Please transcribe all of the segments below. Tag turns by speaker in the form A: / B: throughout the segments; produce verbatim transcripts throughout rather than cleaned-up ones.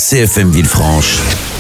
A: C F M Villefranche,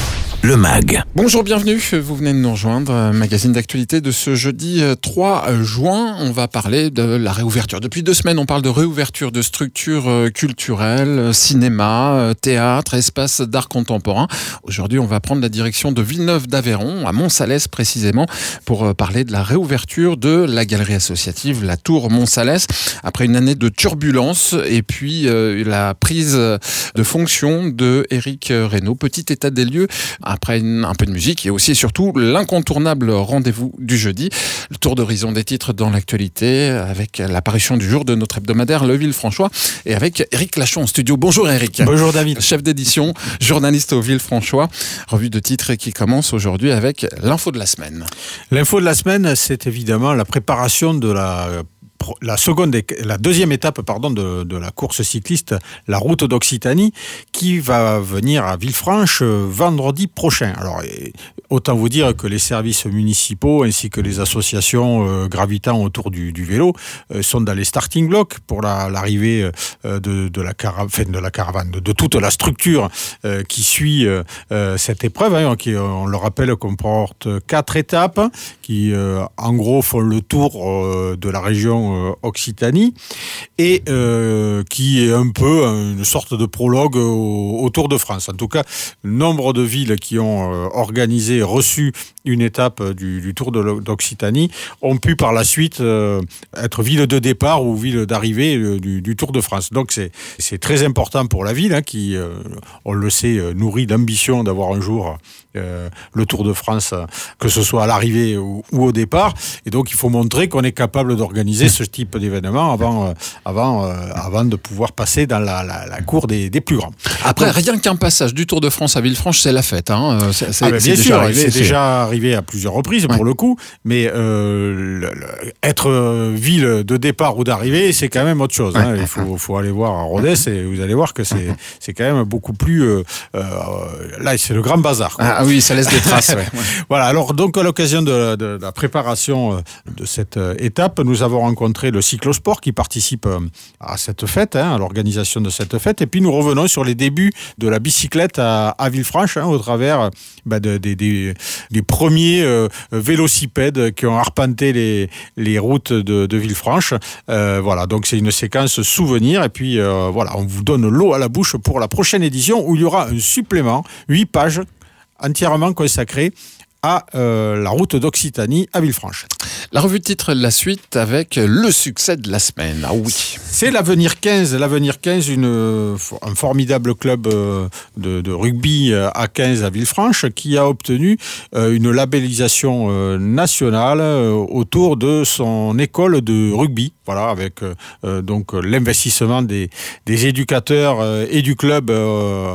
A: le mag.
B: Bonjour, bienvenue, vous venez de nous rejoindre, magazine d'actualité de ce jeudi trois juin. On va parler de la réouverture. Depuis deux semaines, on parle de réouverture de structures culturelles, cinéma, théâtre, espaces d'art contemporain. Aujourd'hui, on va prendre la direction de Villeneuve-d'Aveyron, à Montsalès précisément, pour parler de la réouverture de la galerie associative La Tour Montsalès. Après une année de turbulence et puis euh, la prise de fonction de Éric Reynaud. Petit état des lieux après une, un peu de musique et aussi et surtout l'incontournable rendez-vous du jeudi. Le tour d'horizon des titres dans l'actualité avec l'apparition du jour de notre hebdomadaire Le Villefranchois et avec Éric Lachon en studio. Bonjour Éric.
C: Bonjour David.
B: Chef d'édition, journaliste au Villefranchois. Revue de titres qui commence aujourd'hui avec l'info de la semaine.
C: L'info de la semaine, c'est évidemment la préparation de la La, seconde, la deuxième étape pardon, de, de la course cycliste, la route d'Occitanie, qui va venir à Villefranche vendredi prochain. Alors, autant vous dire que les services municipaux ainsi que les associations euh, gravitant autour du, du vélo euh, sont dans les starting blocks pour la, l'arrivée euh, de, de, la cara- enfin, de la caravane, de, de toute la structure euh, qui suit euh, cette épreuve, hein, qui, on le rappelle, comporte quatre étapes qui, euh, en gros, font le tour euh, de la région Occitanie et euh, qui est un peu une sorte de prologue au, au Tour de France. En tout cas, nombre de villes qui ont euh, organisé, reçu une étape du, du Tour de, d'Occitanie ont pu par la suite euh, être ville de départ ou ville d'arrivée euh, du, du Tour de France. Donc c'est, c'est très important pour la ville hein, qui, euh, on le sait, nourrit d'ambition d'avoir un jour euh, le Tour de France, que ce soit à l'arrivée ou, ou au départ. Et donc il faut montrer qu'on est capable d'organiser ce type d'événement avant, euh, avant, euh, avant de pouvoir passer dans la, la, la cour des, des plus grands.
B: Après,
C: donc,
B: rien qu'un passage du Tour de France à Villefranche, c'est la fête. Hein. C'est, c'est,
C: ah ben
B: c'est
C: bien
B: déjà
C: sûr,
B: arrivé,
C: c'est,
B: c'est
C: déjà arrivé à plusieurs reprises pour ouais. le coup, mais euh, le, le, être ville de départ ou d'arrivée, c'est quand même autre chose. Hein. Ouais. Il faut, faut aller voir à Rodez et vous allez voir que c'est, c'est quand même beaucoup plus... Euh, euh, là, c'est le grand bazar. Quoi.
B: Ah oui, ça laisse des traces. ouais.
C: Voilà, alors donc à l'occasion de, de, de la préparation de cette étape, nous avons rencontré le cyclosport qui participe à cette fête, hein, à l'organisation de cette fête, et puis nous revenons sur les débuts de la bicyclette à, à Villefranche, hein, au travers bah, de, de, de, des premiers euh, vélocipèdes qui ont arpenté les, les routes de, de Villefranche. Euh, voilà, donc c'est une séquence souvenir, et puis euh, voilà, on vous donne l'eau à la bouche pour la prochaine édition où il y aura un supplément, huit pages entièrement consacrées à euh, la route d'Occitanie à Villefranche.
B: La revue de titre, la suite avec le succès de la semaine. Ah oui.
C: C'est l'Avenir quinze. L'Avenir quinze, une, un formidable club de, de rugby à quinze à Villefranche qui a obtenu une labellisation nationale autour de son école de rugby. Voilà, avec euh, donc l'investissement des, des éducateurs euh, et du club euh,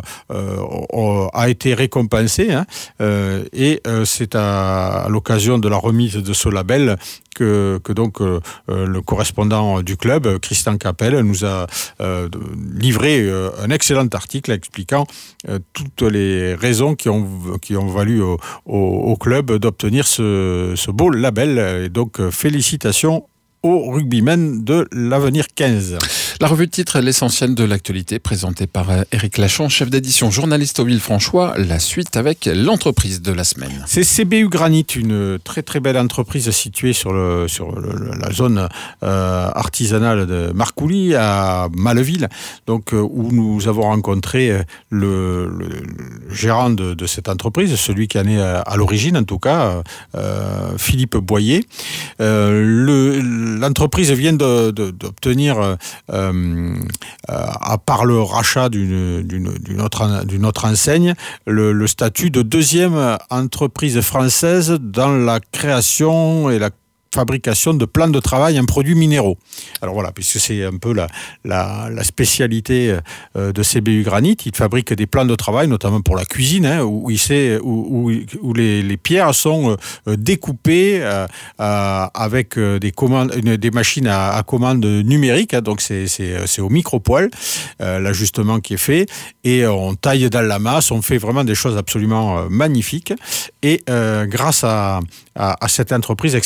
C: euh, a été récompensé. Hein, euh, et euh, c'est à, à l'occasion de la remise de ce label que, que donc euh, le correspondant du club, Christian Capel, nous a euh, livré euh, un excellent article expliquant euh, toutes les raisons qui ont, qui ont valu au, au, au club d'obtenir ce, ce beau label. Et donc félicitations aux rugbymen de l'Avenir quinze.
B: La revue de titre, l'essentiel de l'actualité, présentée par Éric Lachon, chef d'édition, journaliste au Villefranchois. La suite avec l'entreprise de la semaine.
C: C'est C B U Granit, une très très belle entreprise située sur, le, sur le, la zone euh, artisanale de Marcouli, à Malleville, donc, euh, où nous avons rencontré le, le, le gérant de, de cette entreprise, celui qui en est à, à l'origine en tout cas, euh, Philippe Boyer. Euh, le, l'entreprise vient de, de, d'obtenir... Euh, Euh, à part le rachat d'une, d'une, d'une, autre, d'une autre enseigne, le, le statut de deuxième entreprise française dans la création et la fabrication de plans de travail en produits minéraux. Alors voilà, puisque c'est un peu la, la, la spécialité de C B U Granit, il fabrique des plans de travail, notamment pour la cuisine, hein, où, il sait, où, où, où les, les pierres sont découpées euh, euh, avec des, commandes, des machines à, à commande numérique, hein, donc c'est, c'est, c'est au micro-poil, euh, l'ajustement qui est fait, et on taille dans la masse, on fait vraiment des choses absolument magnifiques, et euh, grâce à, à, à cette entreprise extrêmement innovante,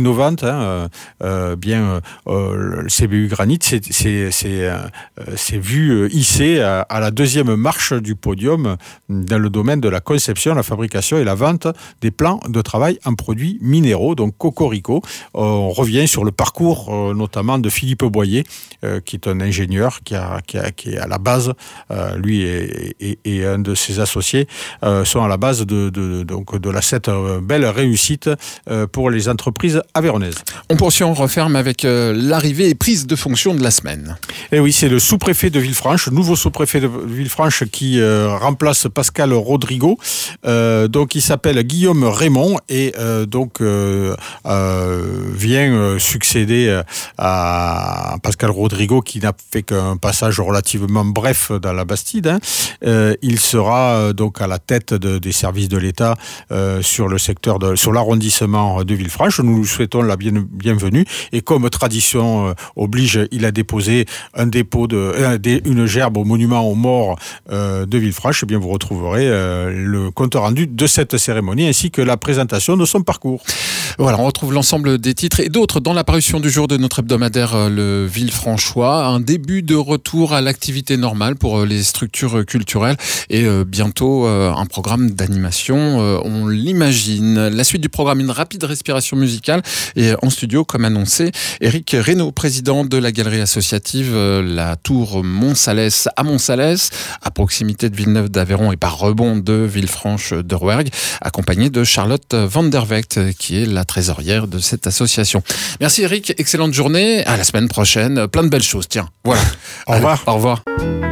C: innovante. Hein, euh, bien, euh, le C B U Granit s'est, s'est, s'est, euh, s'est vu hissé à, à la deuxième marche du podium dans le domaine de la conception, la fabrication et la vente des plans de travail en produits minéraux, donc Cocorico. Euh, on revient sur le parcours euh, notamment de Philippe Boyer, euh, qui est un ingénieur qui, a, qui, a, qui est à la base, euh, lui et, et, et un de ses associés euh, sont à la base de, de, donc de la, cette belle réussite euh, pour les entreprises aveyronnaises.
B: On poursuit, on referme avec euh, l'arrivée et prise de fonction de la semaine.
C: Et oui, c'est le sous-préfet de Villefranche, nouveau sous-préfet de Villefranche qui euh, remplace Pascal Rodrigo. Euh, donc il s'appelle Guillaume Raymond et euh, donc euh, euh, vient euh, succéder à Pascal Rodrigo qui n'a fait qu'un passage relativement bref dans la Bastide. Hein. Euh, il sera euh, donc à la tête de, des services de l'État euh, sur le secteur de, sur l'arrondissement de Villefranche. Nous lui souhaitons la bien, bienvenue et comme tradition euh, oblige, il a déposé un dépôt de euh, une gerbe au monument aux morts euh, de Villefranche. Eh bien, vous retrouverez euh, le compte rendu de cette cérémonie ainsi que la présentation de son parcours.
B: Voilà, on retrouve l'ensemble des titres et d'autres dans la parution du jour de notre hebdomadaire Le Villefranchois. Un début de retour à l'activité normale pour les structures culturelles et euh, bientôt euh, un programme d'animation, euh, on l'imagine. La suite du programme, une rapide respiration musicale et en studio, comme annoncé, Éric Reynaud, président de la galerie associative euh, La Tour Montsalès à Montsalès, à proximité de Villeneuve-d'Aveyron et par rebond de Villefranche de Rouergue, accompagné de Charlotte Van der Vecht, qui est la trésorière de cette association. Merci Éric, excellente journée, à la semaine prochaine, plein de belles choses, tiens, voilà.
C: Au revoir.
B: Allez, au revoir.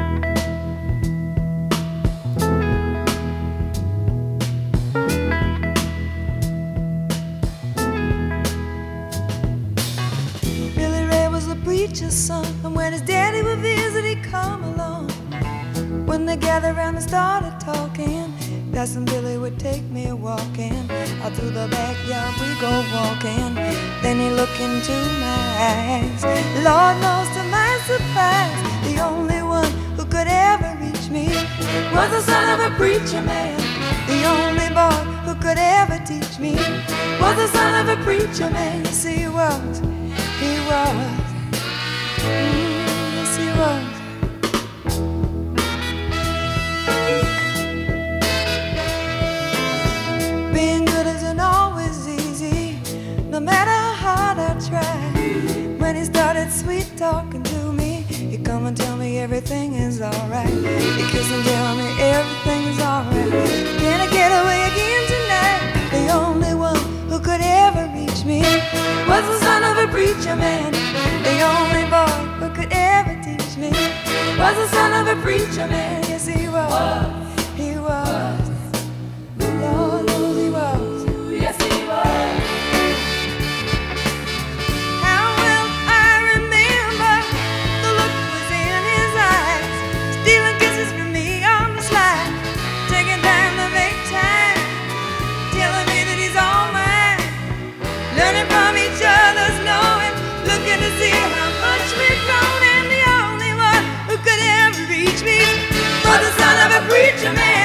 D: Billy Ray was a preacher's son, and when his daddy would visit, he'd come along. When they gathered around and started talking, Cousin Billy would take me walking. Out through the backyard we go walking. Then he looked into my eyes. Lord knows to my surprise, the only one who could ever reach me was the son of a preacher man. The only boy who could ever teach me was the son of a preacher man. Yes, he was, he was, mm, yes, he was. Being good isn't always easy, no matter how hard I try. When he started sweet talking to me, he'd come and tell me everything is alright. He'd kiss and tell me everything is alright. Can I get away again tonight? The only one who could ever reach me was the son of a preacher man. The only boy who could ever teach me was the son of a preacher man. Yes, he was, he was. Lord knows he was. Yes, he was. How well I remember the look was in his eyes, stealing kisses from me on the slide, taking time to make time, telling me that he's all mine, learning from each other's knowing, looking to see how much we've grown, and the only one who could ever reach me was the son of a preacher man.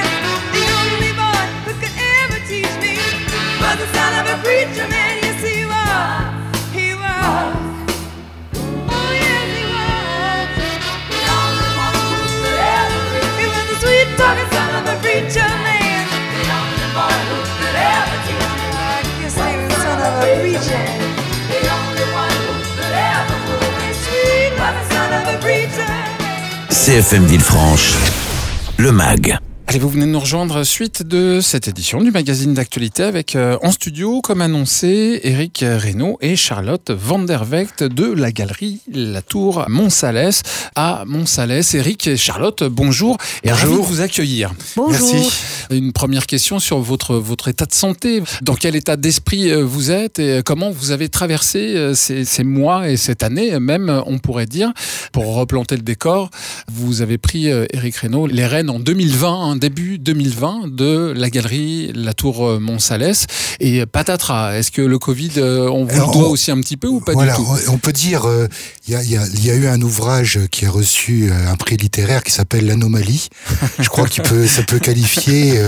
D: Was the son of a preacher man, yes he was, he was, oh yes he was, the only one who could ever reach me. He was the sweet talking son of a preacher man, the only boy who could ever teach me. I guess he was the son of a preacher, the only one who could ever move me sweet was the son of a preacher.
A: C F M Villefranche, le Mag.
B: Allez, vous venez de nous rejoindre, suite de cette édition du magazine d'actualité avec euh, en studio, comme annoncé, Éric Reynaud et Charlotte Van der Vecht de la galerie La Tour Montsalès à Montsalès. Éric et Charlotte, bonjour et
E: bonjour.
B: Ravi de vous accueillir.
E: Bonjour.
B: Merci. Une première question sur votre, votre état de santé. Dans quel état d'esprit vous êtes et comment vous avez traversé ces, ces mois et cette année, même, on pourrait dire, pour replanter le décor. Vous avez pris, Éric Reynaud, les rênes en deux mille vingt, début deux mille vingt, de la galerie La Tour Montsalès. Et patatras, est-ce que le Covid, on vous Alors, le doit on, aussi un petit peu ou pas
E: voilà,
B: du tout ?
E: On peut dire, il euh, y, y, y a eu un ouvrage qui a reçu un prix littéraire qui s'appelle L'Anomalie. Je crois qu'il peut, ça peut qualifier euh,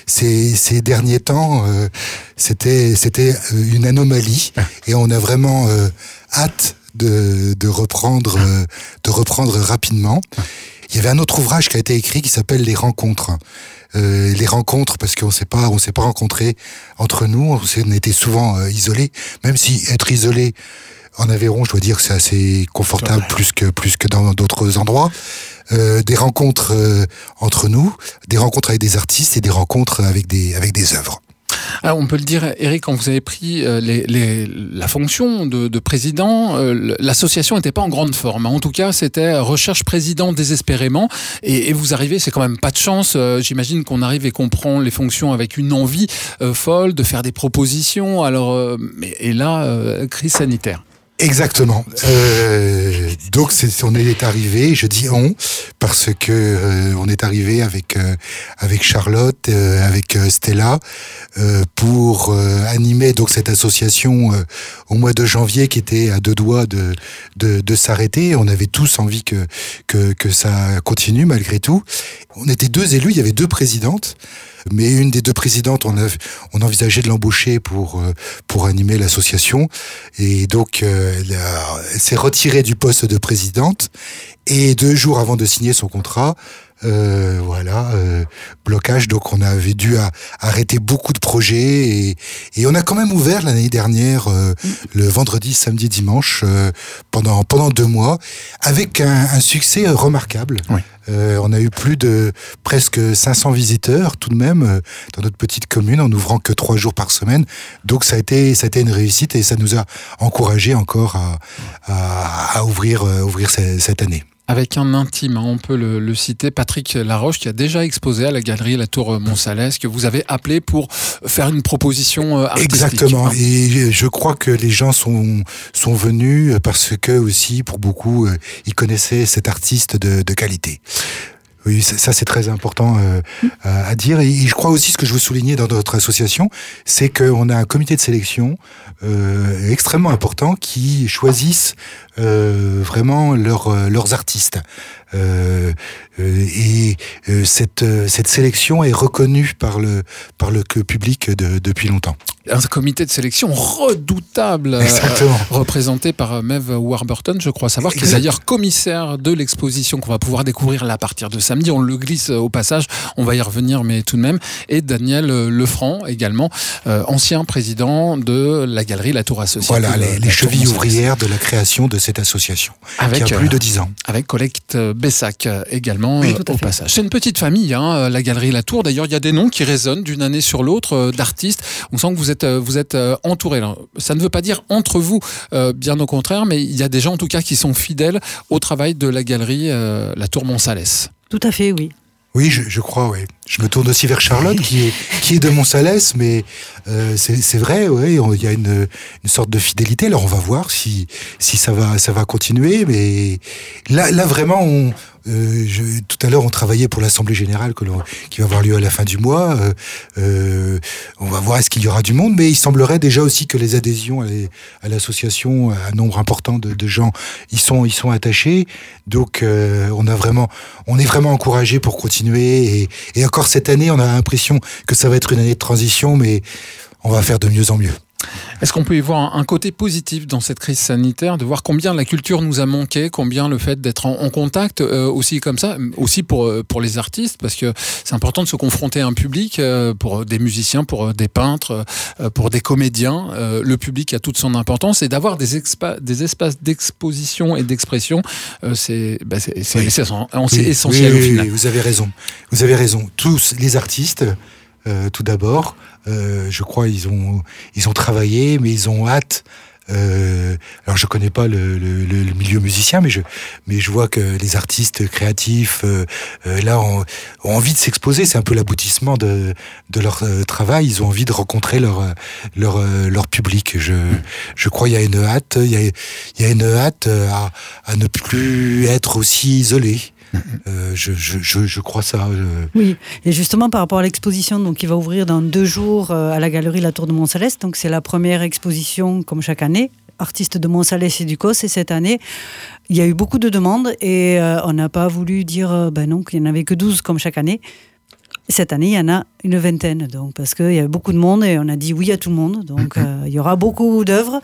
E: ces, ces derniers temps, euh, c'était, c'était une anomalie et on a vraiment euh, hâte de, de reprendre, euh, de reprendre rapidement. Il y avait un autre ouvrage qui a été écrit qui s'appelle Les Rencontres. Euh, les rencontres parce qu'on s'est pas, on s'est pas rencontrés entre nous. On, on était souvent euh, isolés, même si être isolé en Aveyron, je dois dire que c'est assez confortable, plus que plus que dans d'autres endroits. Euh, des rencontres euh, entre nous, des rencontres avec des artistes et des rencontres avec des avec des œuvres.
B: Alors, on peut le dire, Eric, quand vous avez pris euh, les, les, la fonction de, de président, euh, l'association n'était pas en grande forme. En tout cas, c'était recherche président désespérément. Et, et vous arrivez, c'est quand même pas de chance. Euh, j'imagine qu'on arrive et qu'on prend les fonctions avec une envie euh, folle de faire des propositions. Alors, euh, mais, et là, euh, crise sanitaire.
E: Exactement. Euh, donc c'est, on est arrivé, je dis on, parce que euh, on est arrivé avec euh, avec Charlotte, euh, avec euh, Stella, euh, pour euh, animer donc cette association euh, au mois de janvier qui était à deux doigts de de, de s'arrêter. On avait tous envie que que que ça continue malgré tout. On était deux élus, il y avait deux présidentes. Mais une des deux présidentes, on, a, on envisageait de l'embaucher pour pour animer l'association, et donc euh, elle, a, elle s'est retirée du poste de présidente. Et deux jours avant de signer son contrat, euh, voilà, euh, blocage. Donc on avait dû à, arrêter beaucoup de projets, et, et on a quand même ouvert l'année dernière euh, le vendredi, samedi, dimanche euh, pendant pendant deux mois avec un, un succès remarquable. Oui. Euh, on a eu plus de presque cinq cents visiteurs tout de même euh, dans notre petite commune en ouvrant que trois jours par semaine. Donc ça a été ça a été une réussite et ça nous a encouragé encore à à, à ouvrir euh, ouvrir cette, cette année.
B: Avec un intime, hein, on peut le, le citer, Patrick Laroche, qui a déjà exposé à la galerie La Tour Montsalès, que vous avez appelé pour faire une proposition artistique.
E: Exactement, et je crois que les gens sont sont venus parce que aussi, pour beaucoup, ils connaissaient cet artiste de, de qualité. Oui, ça c'est très important euh, à dire. Et je crois aussi, ce que je veux souligner dans notre association, c'est qu'on a un comité de sélection euh, extrêmement important qui choisissent euh, vraiment leurs leurs artistes. Euh, euh, et euh, cette cette sélection est reconnue par le par le public de, depuis longtemps.
B: Un comité de sélection redoutable, euh, représenté par Maeve Warburton, je crois savoir, qui est d'ailleurs commissaire de l'exposition qu'on va pouvoir découvrir là à partir de samedi. On le glisse au passage, on va y revenir, mais tout de même. Et Daniel Lefranc également, euh, ancien président de la galerie La Tour Associée.
E: Voilà, les, les chevilles ouvrières de la création de cette association, avec, qui a plus de dix ans.
B: Avec Colette Bessac également, oui, euh, au passage. C'est une petite famille, hein, la galerie La Tour. D'ailleurs, il y a des noms qui résonnent d'une année sur l'autre, euh, d'artistes. On sent que vous êtes vous êtes entouré. Ça ne veut pas dire entre vous, euh, bien au contraire, mais il y a des gens en tout cas qui sont fidèles au travail de la galerie euh, La Tour Montsalès.
F: Tout à fait, oui.
E: Oui, je, je crois, oui. Je me tourne aussi vers Charlotte, qui est, qui est de Montsalès, mais euh, c'est, c'est vrai, oui, il y a une, une sorte de fidélité. Alors, on va voir si, si ça va, ça va continuer, mais là, là vraiment, on, euh, je, tout à l'heure, on travaillait pour l'Assemblée Générale que l'on, qui va avoir lieu à la fin du mois. Euh, euh, on va voir est-ce qu'il y aura du monde, mais il semblerait déjà aussi que les adhésions à, les, à l'association, un nombre important de, de gens, ils sont, ils sont attachés. Donc, euh, on a vraiment, on est vraiment encouragés pour continuer. Et, et encore cette année, on a l'impression que ça va être une année de transition, mais on va faire de mieux en mieux.
B: Est-ce qu'on peut y voir un côté positif dans cette crise sanitaire, de voir combien la culture nous a manqué, combien le fait d'être en, en contact euh, aussi comme ça, aussi pour, pour les artistes, parce que c'est important de se confronter à un public, euh, pour des musiciens, pour des peintres, euh, pour des comédiens. Euh, le public a toute son importance, et d'avoir des, expa- des espaces d'exposition et d'expression, euh, c'est, bah c'est, c'est, oui. c'est, c'est, c'est oui. essentiel
E: oui,
B: au final.
E: Oui, vous avez raison. Vous avez raison. Tous les artistes, euh, tout d'abord, Euh, je crois ils ont ils ont travaillé, mais ils ont hâte. Euh, alors je connais pas le, le, le milieu musicien, mais je mais je vois que les artistes créatifs euh, euh, là ont, ont envie de s'exposer. C'est un peu l'aboutissement de de leur euh, travail. Ils ont envie de rencontrer leur leur euh, leur public. Je je crois il y a une hâte. Il y a il y a une hâte à à ne plus être aussi isolé. Euh, je, je, je, je crois ça. Je...
F: Oui, et justement par rapport à l'exposition, donc, qui va ouvrir dans deux jours euh, à la galerie La Tour de Montsalès, donc c'est la première exposition comme chaque année, artistes de Montsalès et du Causse, et cette année, il y a eu beaucoup de demandes et euh, on n'a pas voulu dire euh, ben non, qu'il n'y en avait que douze comme chaque année. Et cette année, il y en a une vingtaine, donc, parce qu'il y avait beaucoup de monde et on a dit oui à tout le monde. Donc, euh, il y aura beaucoup d'œuvres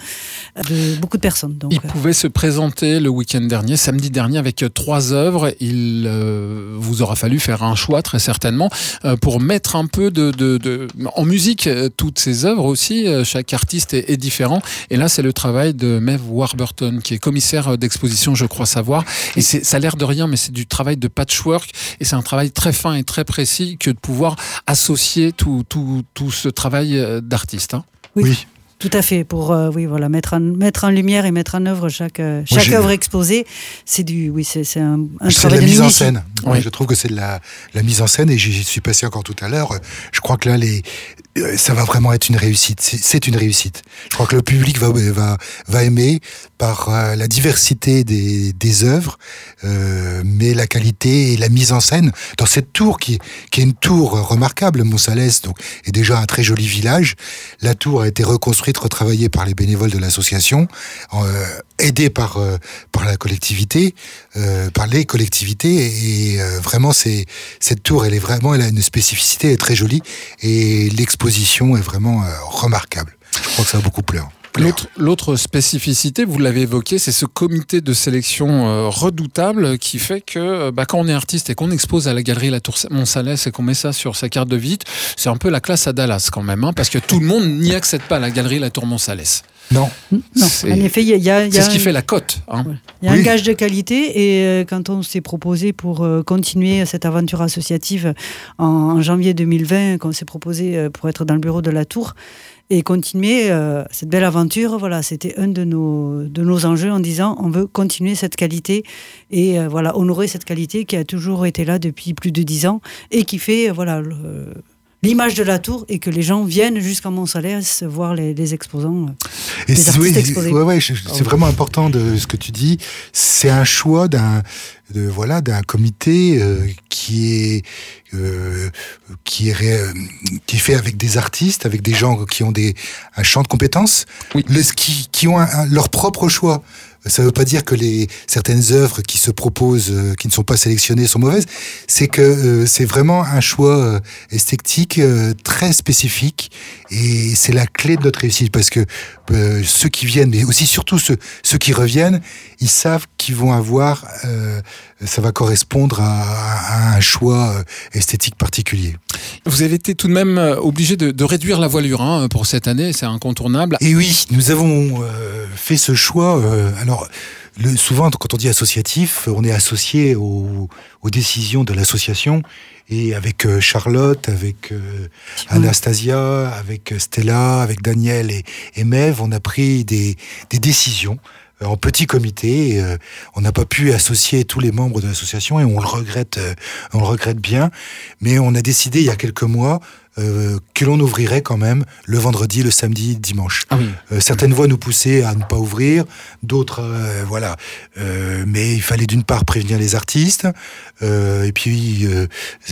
F: de beaucoup de personnes. Donc,
B: il euh... pouvait se présenter le week-end dernier, samedi dernier, avec trois œuvres. Il euh, vous aura fallu faire un choix, très certainement, euh, pour mettre un peu de, de, de, en musique euh, toutes ces œuvres aussi. Euh, chaque artiste est, est différent. Et là, c'est le travail de Maeve Warburton, qui est commissaire d'exposition, je crois savoir. Et c'est, ça a l'air de rien, mais c'est du travail de patchwork. Et c'est un travail très fin et très précis que de pouvoir associer tout, tout, tout ce travail d'artiste. Hein.
F: Oui. oui. Tout à fait, pour euh, oui, voilà, mettre, en, mettre en lumière et mettre en œuvre chaque, euh, chaque œuvre exposée, c'est, du, oui, c'est, c'est un, un
E: c'est
F: travail
E: de la
F: de
E: mise en
F: minutie.
E: scène. Oui. Je trouve que c'est de la, la mise en scène et j'y suis passé encore tout à l'heure. Je crois que là, les, ça va vraiment être une réussite. C'est, c'est une réussite. Je crois que le public va, va, va aimer par euh, la diversité des, des œuvres, euh, mais la qualité et la mise en scène dans cette tour qui, qui est une tour remarquable. Montsalès donc, est déjà un très joli village. La tour a été reconstruite, retravaillée par les bénévoles de l'association, euh, aidée par, euh, par la collectivité, euh, par les collectivités. Et euh, vraiment, c'est, cette tour, elle est vraiment, elle a une spécificité, elle est très jolie. Et l'exposition est vraiment euh, remarquable. Je crois que ça va beaucoup plaire.
B: L'autre, l'autre spécificité, vous l'avez évoqué, c'est ce comité de sélection euh, redoutable qui fait que bah, quand on est artiste et qu'on expose à la galerie La Tour Montsalès et qu'on met ça sur sa carte de visite, c'est un peu la classe à Dallas quand même, hein, parce que tout le monde n'y accède pas à la galerie La Tour Montsalès.
E: Non.
F: Non,
B: c'est,
F: en effet, il y a, y a,
B: c'est
F: y a
B: ce qui
F: un,
B: fait la cote. Hein.
F: Ouais. Il y a oui. un gage de qualité et euh, quand on s'est proposé pour euh, continuer cette aventure associative en, en janvier deux mille vingt, quand on s'est proposé euh, pour être dans le bureau de la Tour, et continuer euh, cette belle aventure, voilà, c'était un de nos, de nos enjeux en disant on veut continuer cette qualité et euh, voilà, honorer cette qualité qui a toujours été là depuis plus de dix ans et qui fait euh, voilà, le, l'image de la tour et que les gens viennent jusqu'à Montsalès voir les, les exposants.
E: Et
F: les
E: c'est, oui, ouais, ouais, c'est oh. vraiment important de ce que tu dis. C'est un choix d'un, de, voilà, d'un comité euh, qui est euh, qui est ré, qui est fait avec des artistes, avec des gens qui ont des un champ de compétences, oui. le, qui, qui ont un, un, leur propre choix. Ça ne veut pas dire que les certaines œuvres qui se proposent, euh, qui ne sont pas sélectionnées, sont mauvaises. C'est que euh, c'est vraiment un choix euh, esthétique euh, très spécifique et c'est la clé de notre réussite parce que euh, ceux qui viennent, mais aussi surtout ceux, ceux qui reviennent, ils savent qu'ils vont avoir, euh, ça va correspondre à, à un choix esthétique particulier.
B: Vous avez été tout de même obligé de, de réduire la voilure hein, pour cette année, c'est incontournable.
E: Et oui, nous avons euh, fait ce choix. Euh, alors, le, souvent, quand on dit associatif, on est associé aux, aux décisions de l'association. Et avec euh, Charlotte, avec euh, Anastasia, avec Stella, avec Daniel et, et Maeve, on a pris des, des décisions en petit comité. Euh, on n'a pas pu associer tous les membres de l'association et on le regrette, euh, on le regrette bien. Mais on a décidé il y a quelques mois euh, que l'on ouvrirait quand même le vendredi, le samedi, dimanche. Ah oui. euh, certaines voix nous poussaient à ne pas ouvrir, d'autres, euh, voilà. Euh, mais il fallait d'une part prévenir les artistes, euh, et puis euh,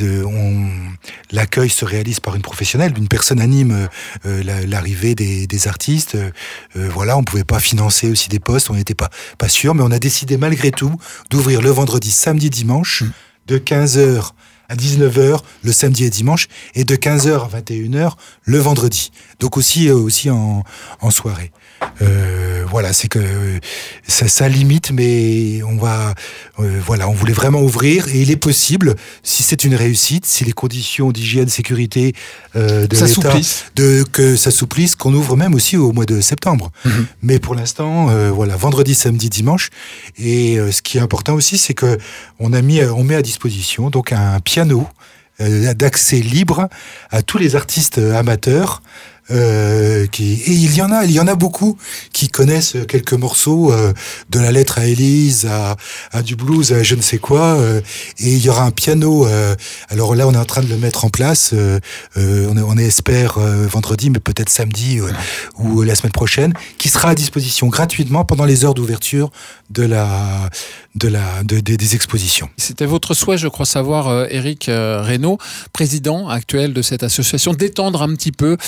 E: on, l'accueil se réalise par une professionnelle, une personne anime euh, la, l'arrivée des, des artistes. Euh, voilà, on pouvait pas financer aussi des postes, on n'était pas pas sûr, mais on a décidé malgré tout d'ouvrir le vendredi, samedi, dimanche, mmh. de quinze heures à dix-neuf heures le samedi et dimanche, et de quinze heures à vingt et une heures le vendredi. Donc aussi, euh, aussi en, en soirée. Euh, voilà, c'est que euh, ça, ça limite, mais on va, euh, voilà, on voulait vraiment ouvrir, et il est possible, si c'est une réussite, si les conditions d'hygiène, sécurité euh, de
B: ça
E: l'État,
B: souplisse.
E: de que ça souplisse, qu'on ouvre même aussi au mois de septembre. Mmh. Mais pour l'instant, euh, voilà, vendredi, samedi, dimanche. Et euh, ce qui est important aussi, c'est que on a mis, on met à disposition donc un piano euh, d'accès libre à tous les artistes amateurs. Euh, qui, et il y en a, il y en a beaucoup qui connaissent quelques morceaux euh, de la lettre à Élise, à, à du blues, à je ne sais quoi. Euh, et il y aura un piano. Euh, alors là, on est en train de le mettre en place. Euh, euh, on, on espère euh, vendredi, mais peut-être samedi euh, ou la semaine prochaine, qui sera à disposition gratuitement pendant les heures d'ouverture de la, de la, de, de, des expositions.
B: C'était votre souhait, je crois savoir, euh, Éric euh, Reynaud, président actuel de cette association, d'étendre un petit peu les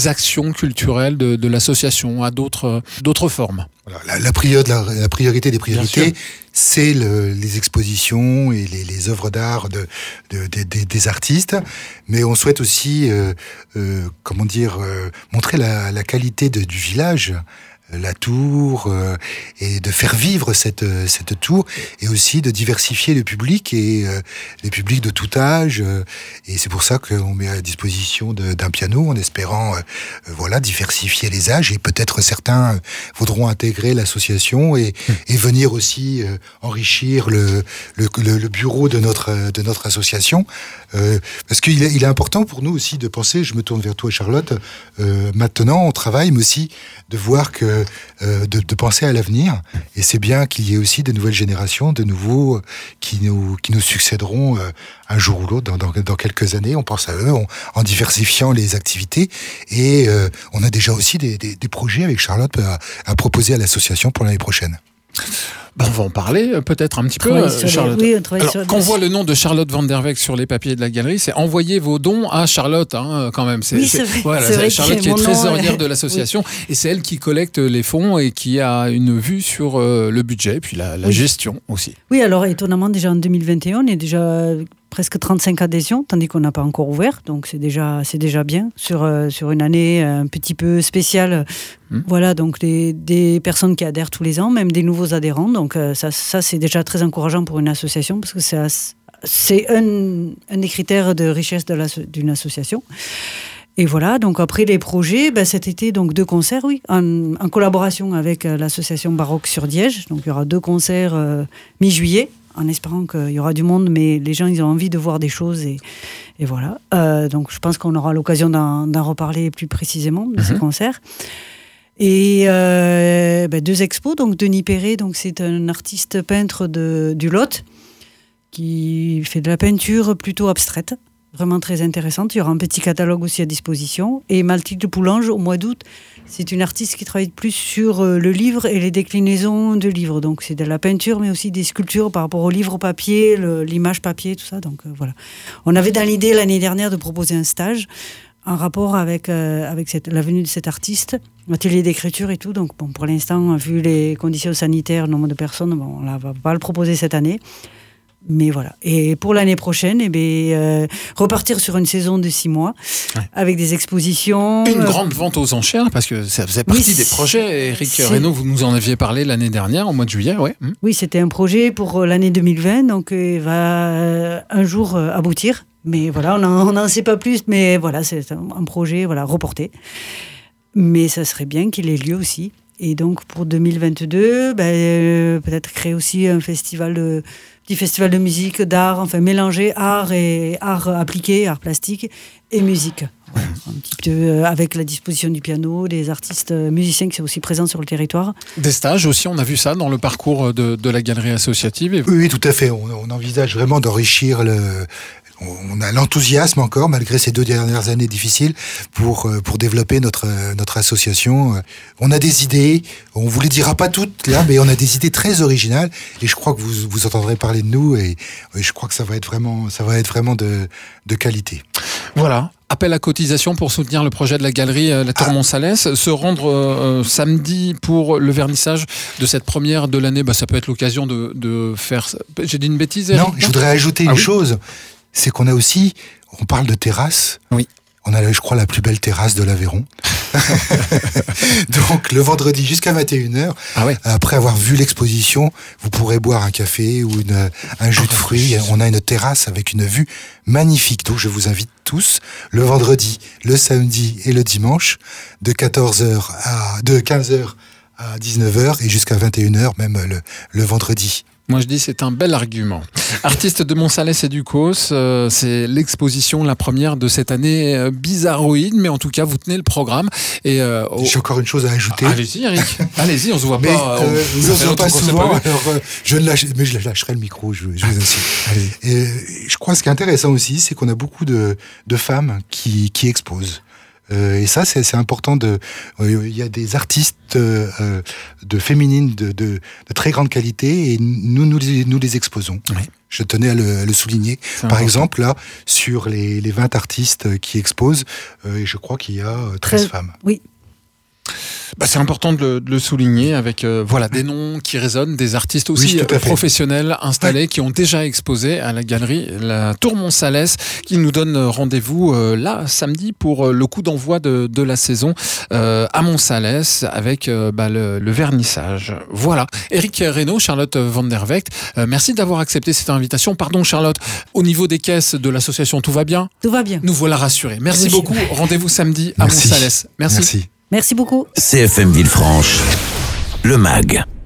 B: les actions culturelles de, de l'association à d'autres, d'autres formes.
E: Voilà, la, la, priori, la, la priorité des priorités, c'est le, les expositions et les, les œuvres d'art de, de, de, de, des artistes, mais on souhaite aussi, euh, euh, comment dire, euh, montrer la, la qualité de, du village, la tour, euh, et de faire vivre cette, cette tour, et aussi de diversifier le public, et euh, les publics de tout âge, euh, et c'est pour ça qu'on met à disposition de, d'un piano, en espérant euh, euh, voilà, diversifier les âges, et peut-être certains euh, voudront intégrer l'association et, mmh. et venir aussi euh, enrichir le, le, le, le bureau de notre, de notre association, euh, parce qu'il est, il est important pour nous aussi de penser, je me tourne vers toi Charlotte, euh, maintenant on travaille, mais aussi de voir que Euh, de, de penser à l'avenir, et c'est bien qu'il y ait aussi de nouvelles générations, de nouveaux euh, qui nous qui nous succéderont euh, un jour ou l'autre dans, dans, dans quelques années. On pense à eux on, en diversifiant les activités, et euh, on a déjà aussi des, des, des projets avec Charlotte à, à proposer à l'association pour l'année prochaine.
B: Ben, on va en parler peut-être un petit peu, Charlotte.
F: Les... Oui,
B: Alors, quand on voit le nom de Charlotte Van Der Weck sur les papiers de la galerie, c'est envoyer vos dons à Charlotte, hein, quand même. C'est,
F: oui,
B: c'est,
F: c'est vrai.
B: voilà,
F: c'est vrai
B: Charlotte qui est trésorière
F: nom,
B: de l'association,
F: oui.
B: et c'est elle qui collecte les fonds et qui a une vue sur euh, le budget, et puis la, la oui. gestion aussi.
F: Oui, alors étonnamment, déjà en deux mille vingt et un, on est déjà presque trente-cinq adhésions, tandis qu'on n'a pas encore ouvert, donc c'est déjà, c'est déjà bien sur, euh, sur une année un petit peu spéciale. Mmh. Voilà, donc des, des personnes qui adhèrent tous les ans, même des nouveaux adhérents, donc euh, ça, ça c'est déjà très encourageant pour une association, parce que c'est, c'est un, un des critères de richesse de la, d'une association. Et voilà, donc après les projets, ben cet été, donc deux concerts, oui, en, en collaboration avec l'association Baroque sur Diège, donc il y aura deux concerts euh, mi-juillet, en espérant qu'il y aura du monde, mais les gens, ils ont envie de voir des choses, et, et voilà. Euh, donc je pense qu'on aura l'occasion d'en, d'en reparler plus précisément de mm-hmm. ces concerts. Et euh, ben deux expos, donc Denis Perret, donc c'est un artiste peintre de, du Lot, qui fait de la peinture plutôt abstraite, vraiment très intéressante. Il y aura un petit catalogue aussi à disposition. Et Mathilde Poulange, au mois d'août, c'est une artiste qui travaille plus sur le livre et les déclinaisons de livres. Donc c'est de la peinture, mais aussi des sculptures par rapport au livre papier, le, l'image papier, tout ça. Donc euh, voilà. On avait dans l'idée l'année dernière de proposer un stage en rapport avec, euh, avec cette, la venue de cet artiste, atelier d'écriture et tout. Donc bon, pour l'instant, vu les conditions sanitaires, le nombre de personnes, bon, on ne va pas le proposer cette année. Mais voilà. Et pour l'année prochaine, eh bien, euh, repartir sur une saison de six mois, ouais. avec des expositions.
B: Une euh... grande vente aux enchères, parce que ça faisait partie oui, des projets. Éric Reynaud, vous nous en aviez parlé l'année dernière, au mois de juillet. Ouais.
F: Oui, c'était un projet pour l'année deux mille vingt, donc il euh, va euh, un jour euh, aboutir. Mais voilà, on n'en sait pas plus, mais voilà, c'est un, un projet voilà, reporté. Mais ça serait bien qu'il ait lieu aussi. Et donc pour deux mille vingt-deux, ben, euh, peut-être créer aussi un festival de, petit festival de musique, d'art, enfin mélanger art et art appliqué, art plastique et musique. Voilà, un petit peu euh, avec la disposition du piano, des artistes euh, musiciens qui sont aussi présents sur le territoire.
B: Des stages aussi, on a vu ça dans le parcours de, de la galerie associative. Et...
E: Oui, oui, tout à fait. On, on envisage vraiment d'enrichir le... On a l'enthousiasme encore, malgré ces deux dernières années difficiles, pour, pour développer notre, notre association. On a des idées, on ne vous les dira pas toutes là, mais on a des idées très originales, et je crois que vous, vous entendrez parler de nous, et, et je crois que ça va être vraiment, ça va être vraiment de, de qualité.
B: Voilà. Appel à cotisation pour soutenir le projet de la galerie La Tour ah. Montsalès. Se rendre euh, samedi pour le vernissage de cette première de l'année, bah, ça peut être l'occasion de, de faire... J'ai dit une bêtise, Eric?
E: Non, je voudrais ajouter ah, une oui chose. C'est qu'on a aussi, on parle de terrasse.
B: Oui.
E: On a, je crois, la plus belle terrasse de l'Aveyron. Donc, le vendredi jusqu'à vingt et une heures, ah ouais. après avoir vu l'exposition, vous pourrez boire un café ou une, un jus de fruits. On a une terrasse avec une vue magnifique. Donc, je vous invite tous, le vendredi, le samedi et le dimanche, de quatorze heures à, de quinze heures à dix-neuf heures et jusqu'à vingt et une heures, même le, le vendredi.
B: Moi, je dis c'est un bel argument. Artistes de Montsalès et Ducos, euh, c'est l'exposition, la première de cette année euh, bizarroïde, mais en tout cas, vous tenez le programme. Et, euh, oh...
E: J'ai encore une chose à ajouter.
B: Ah, allez-y, Eric. Allez-y, on se voit
E: mais,
B: pas.
E: Euh, on ne se voit pas souvent. Alors, euh, je ne lâche, mais je lâcherai le micro, je, je vous assure. Et, je crois que ce qui est intéressant aussi, c'est qu'on a beaucoup de, de femmes qui, qui exposent. Euh, et ça, c'est, c'est important. De, euh, il y a des artistes euh, euh, de féminines de, de, de très grande qualité et nous nous, les- nous les exposons.
B: Oui.
E: Je tenais à le, à le souligner.
B: C'est
E: Par
B: important.
E: exemple, là, sur les, les vingt artistes qui exposent, euh, et je crois qu'il y a euh, treize
F: Treize.
E: femmes.
F: Oui.
B: Bah, c'est important de le, de le souligner avec euh, voilà des noms qui résonnent, des artistes aussi
E: Oui, tout à
B: euh,
E: fait.
B: professionnels installés qui ont déjà exposé à la galerie La Tour Montsalès, qui nous donne rendez-vous euh, là samedi pour euh, le coup d'envoi de, de la saison euh, à Montsalès avec euh, bah, le, le vernissage. Voilà. Éric Reynaud, Charlotte Van der Vecht, euh, merci d'avoir accepté cette invitation. Pardon Charlotte, au niveau des caisses de l'association, tout va bien ?
F: Tout va bien.
B: Nous voilà rassurés. Merci
F: Oui.
B: beaucoup. Rendez-vous samedi à
E: Merci.
B: Montsalès. Merci.
E: Merci.
F: Merci beaucoup.
A: C F M Villefranche, le M A G.